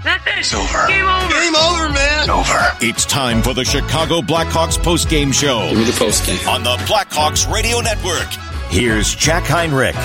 That's it. It's over. Game over. Game over, man. It's over. It's time for the Chicago Blackhawks postgame show. Give me the postgame. On the Blackhawks Radio Network. Here's Jack Heinrich.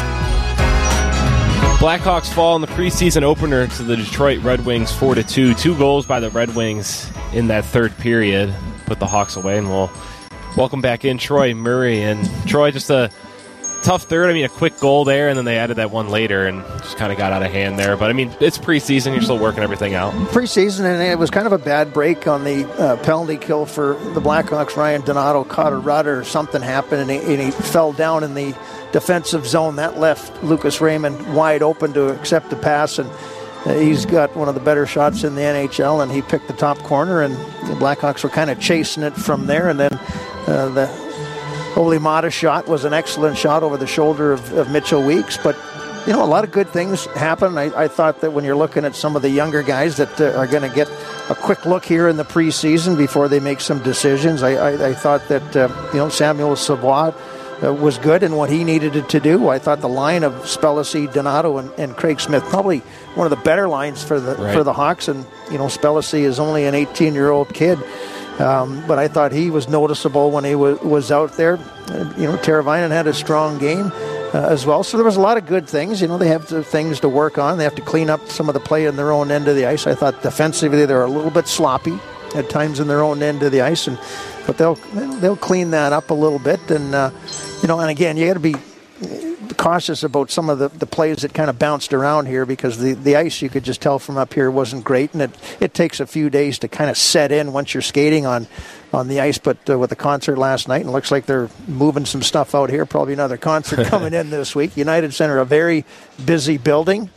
Blackhawks fall in the preseason opener to the Detroit Red Wings 4-2. 2 goals by the Red Wings in that third period put the Hawks away, and we'll welcome back in Troy Murray. And Troy, just a tough third. I mean, a quick goal there, and then they added that one later and just kind of got out of hand there. But, I mean, it's preseason. You're still working everything out. Preseason, and it was kind of a bad break on the penalty kill for the Blackhawks. Ryan Donato caught a rudder or something happened, and he fell down in the defensive zone. That left Lucas Raymond wide open to accept the pass, and he's got one of the better shots in the NHL, and he picked the top corner, and the Blackhawks were kind of chasing it from there. And then the Ole Mata shot was an excellent shot over the shoulder of Mitchell Weeks. But, you know, a lot of good things happen. I thought that when you're looking at some of the younger guys that are going to get a quick look here in the preseason before they make some decisions, I thought that, Samuel Savoie was good in what he needed to do. I thought the line of Spellacy, Donato, and Craig Smith, probably one of the better lines for the Hawks. And, Spellacy is only an 18-year-old kid. But I thought he was noticeable when he was out there. Teravainen had a strong game as well. So there was a lot of good things. They have things to work on. They have to clean up some of the play in their own end of the ice. I thought defensively they're a little bit sloppy at times in their own end of the ice, but they'll clean that up a little bit. And and again, you got to be cautious about some of the plays that kind of bounced around here, because the ice, you could just tell from up here, wasn't great, and it takes a few days to kind of set in once you're skating on the ice. But with the concert last night, and it looks like they're moving some stuff out here, probably another concert coming in this week. United Center, a very busy building.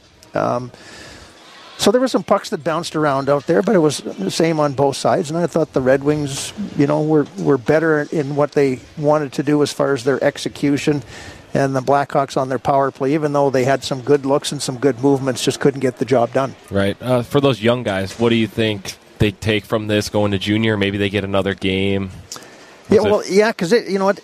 So there were some pucks that bounced around out there, but it was the same on both sides. And I thought the Red Wings, were better in what they wanted to do as far as their execution. And the Blackhawks on their power play, even though they had some good looks and some good movements, just couldn't get the job done. Right. For those young guys, what do you think they take from this going to junior? Maybe they get another game? Because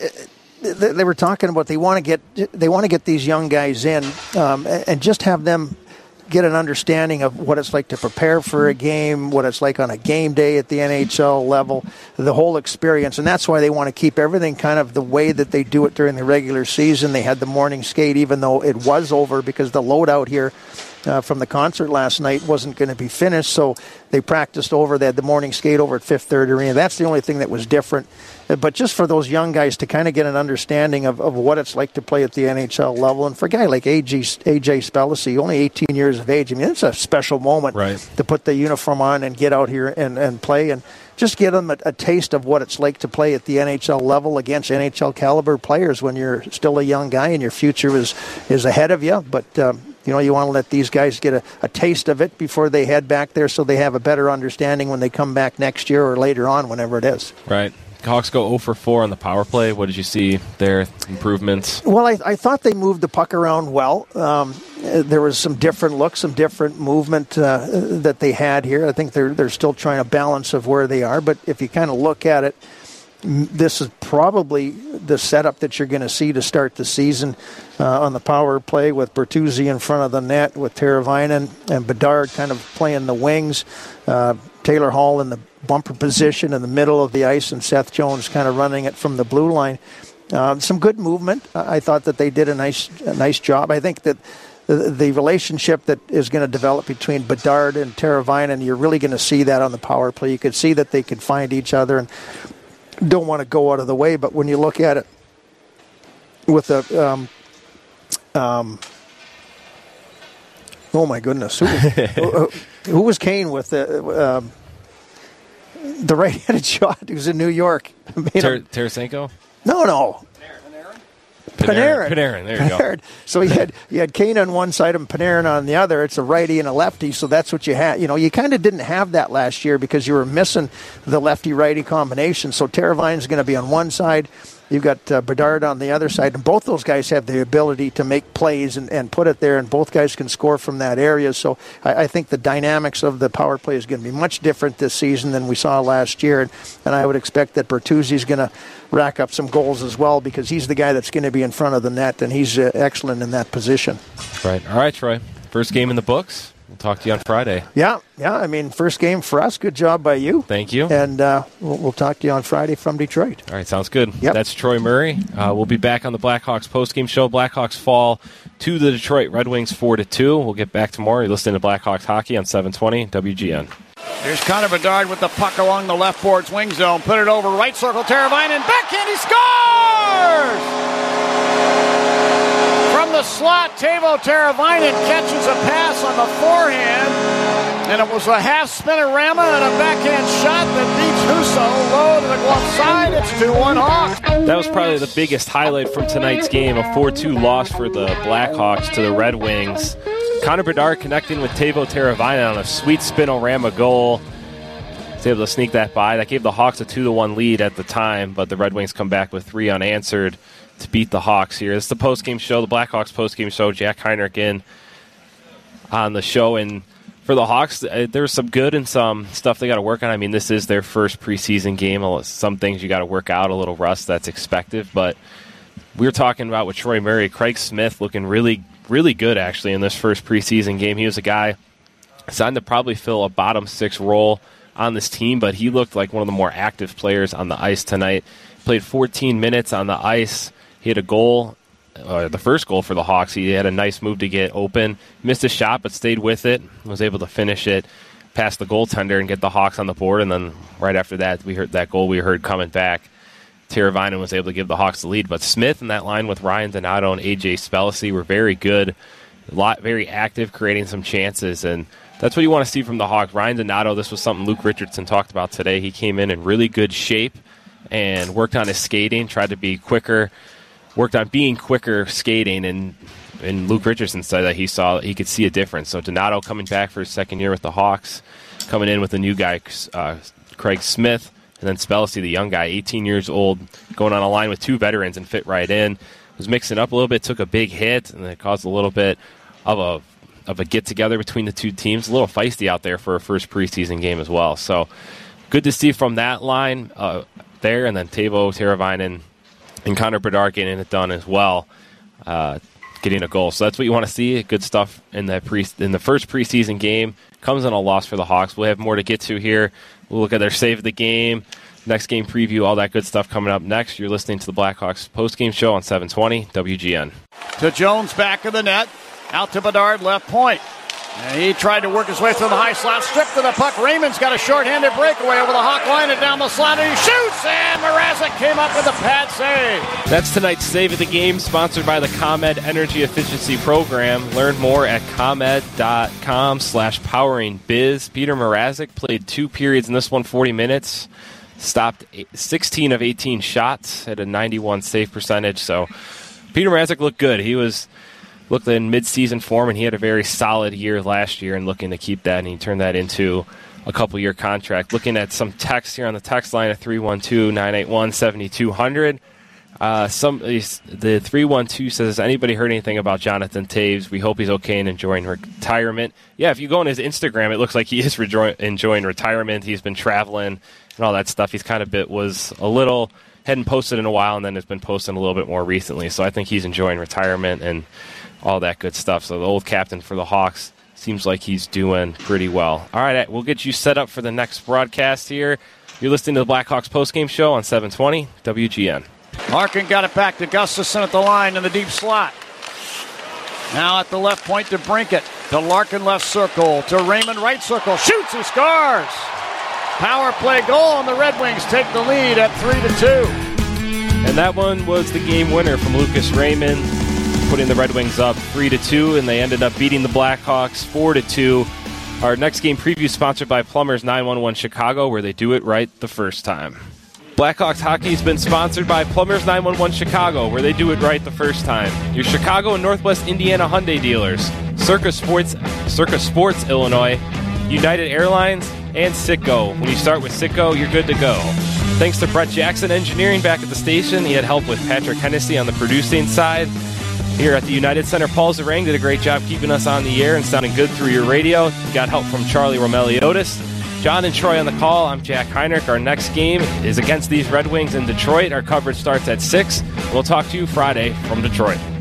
they were talking about they want to get these young guys in and just have them get an understanding of what it's like to prepare for a game, what it's like on a game day at the NHL level, the whole experience. And that's why they want to keep everything kind of the way that they do it during the regular season. They had the morning skate, even though it was over, because the loadout here from the concert last night wasn't going to be finished. So they practiced over. They had the morning skate over at Fifth Third Arena. That's the only thing that was different. But just for those young guys to kind of get an understanding of what it's like to play at the NHL level. And for a guy like AJ Spellacy, only 18 years of age, I mean, it's a special moment to put the uniform on and get out here and play. And just give them a taste of what it's like to play at the NHL level against NHL caliber players when you're still a young guy and your future is ahead of you. But, you want to let these guys get a taste of it before they head back there, so they have a better understanding when they come back next year or later on, whenever it is. Right. Hawks go 0 for 4 on the power play. What did you see there? Improvements? Well, I thought they moved the puck around well. There was some different looks, some different movement that they had here. I think they're still trying to balance of where they are. But if you kind of look at it, this is probably the setup that you're going to see to start the season on the power play, with Bertuzzi in front of the net, with Teravainen and Bedard kind of playing the wings, Taylor Hall in the bumper position in the middle of the ice, and Seth Jones kind of running it from the blue line. Some good movement. I thought that they did a nice job. I think that the relationship that is going to develop between Bedard and Teravainen, you're really going to see that on the power play. You could see that they could find each other and don't want to go out of the way. But when you look at it with a oh my goodness, who was Kane with the right-handed shot? He was in New York. Tarasenko? No. Panarin, there you go. So you had Kane on one side and Panarin on the other. It's a righty and a lefty, so that's what you had. You kind of didn't have that last year because you were missing the lefty-righty combination. So Teravainen's going to be on one side. You've got Bedard on the other side, and both those guys have the ability to make plays and put it there, and both guys can score from that area. So I think the dynamics of the power play is going to be much different this season than we saw last year, and I would expect that Bertuzzi's going to rack up some goals as well, because he's the guy that's going to be in front of the net, and he's excellent in that position. Right. All right, Troy. First game in the books. we'll talk to you on Friday. Yeah. I mean, first game for us. Good job by you. Thank you. And we'll talk to you on Friday from Detroit. All right, sounds good. Yep. That's Troy Murray. We'll be back on the Blackhawks postgame show. Blackhawks fall to the Detroit Red Wings 4-2. We'll get back tomorrow. You're listening to Blackhawks hockey on 720 WGN. Here's Connor Bedard with the puck along the left board's wing zone. Put it over right circle. Teravainen backhand. He scores! From the slot, Teuvo Teravainen catches a pass on the forehand. And it was a half spinorama and a backhand shot that beats Husso low to the glove side. It's 2-1 Hawks. That was probably the biggest highlight from tonight's game, a 4-2 loss for the Blackhawks to the Red Wings. Connor Bedard connecting with Teuvo Teravainen on a sweet spinorama goal. Was able to sneak that by. That gave the Hawks a 2-1 lead at the time, but the Red Wings come back with 3 unanswered to beat the Hawks here. This is the postgame show, the Blackhawks postgame show. Jack Heinrich in on the show. And for the Hawks, there's some good and some stuff they got to work on. I mean, this is their first preseason game. Some things you got to work out, a little rust that's expected. But we were talking about with Troy Murray, Craig Smith looking really good, actually, in this first preseason game. He was a guy signed to probably fill a bottom 6 role on this team, but he looked like one of the more active players on the ice tonight. Played 14 minutes on the ice. He had a goal, the first goal for the Hawks. He had a nice move to get open. Missed a shot, but stayed with it. Was able to finish it past the goaltender and get the Hawks on the board. And then right after that, we heard that goal we heard coming back. Teravainen was able to give the Hawks the lead. But Smith in that line with Ryan Donato and A.J. Spellacy were very good, very active, creating some chances. And that's what you want to see from the Hawks. Ryan Donato, this was something Luke Richardson talked about today. He came in really good shape and worked on his skating, tried to be quicker, worked on being quicker skating. And Luke Richardson said that he could see a difference. So Donato coming back for his second year with the Hawks, coming in with a new guy, Craig Smith. And then Spellacy, the young guy, 18 years old, going on a line with 2 veterans and fit right in. Was mixing up a little bit, took a big hit, and it caused a little bit of a get-together between the two teams. A little feisty out there for a first preseason game as well. So good to see from that line there, and then Teuvo Teravainen and Connor Bedard getting it done as well, getting a goal. So that's what you want to see. Good stuff in the first preseason game. Comes in a loss for the Hawks. We'll have more to get to here. We'll look at their save of the game, next game preview, all that good stuff coming up next. You're listening to the Blackhawks postgame show on 720 WGN. To Jones, back of the net. Out to Bedard, left point. And he tried to work his way through the high slot, stripped to the puck. Raymond's got a shorthanded breakaway over the Hawk line and down the slot, and he shoots, and Mrazek came up with a pad save. That's tonight's Save of the Game, sponsored by the ComEd Energy Efficiency Program. Learn more at ComEd.com/poweringbiz. Peter Mrazek played 2 periods in this one, 40 minutes. Stopped 16 of 18 shots, had a 91 save percentage. So Peter Mrazek looked good. He looked in mid-season form, and he had a very solid year last year and looking to keep that, and he turned that into a couple-year contract. Looking at some text here on the text line at 312-981-7200. The 312 says, has anybody heard anything about Jonathan Toews? We hope he's okay and enjoying retirement. Yeah, if you go on his Instagram, it looks like he is enjoying retirement. He's been traveling and all that stuff. He's hadn't posted in a while, and then has been posting a little bit more recently. So I think he's enjoying retirement and all that good stuff. So the old captain for the Hawks seems like he's doing pretty well. All right, we'll get you set up for the next broadcast here. You're listening to the Blackhawks postgame show on 720 WGN. Larkin got it back to Gustafsson at the line in the deep slot. Now at the left point to Brinkett. To Larkin left circle. To Raymond right circle. Shoots, he scores! Power play goal, and the Red Wings take the lead at 3-2. And that one was the game winner from Lucas Raymond, putting the Red Wings up 3-2, and they ended up beating the Blackhawks 4-2. Our next game preview sponsored by Plumbers 911 Chicago, where they do it right the first time. Blackhawks hockey has been sponsored by Plumbers 911 Chicago, where they do it right the first time. Your Chicago and Northwest Indiana Hyundai dealers, Circa Sports Illinois, United Airlines, and Citgo. When you start with Citgo, you're good to go. Thanks to Brett Jackson Engineering back at the station. He had help with Patrick Hennessy on the producing side. Here at the United Center, Paul Zarang did a great job keeping us on the air and sounding good through your radio. Got help from Charlie Romeliotis. John and Troy on the call. I'm Jack Heinrich. Our next game is against these Red Wings in Detroit. Our coverage starts at 6. We'll talk to you Friday from Detroit.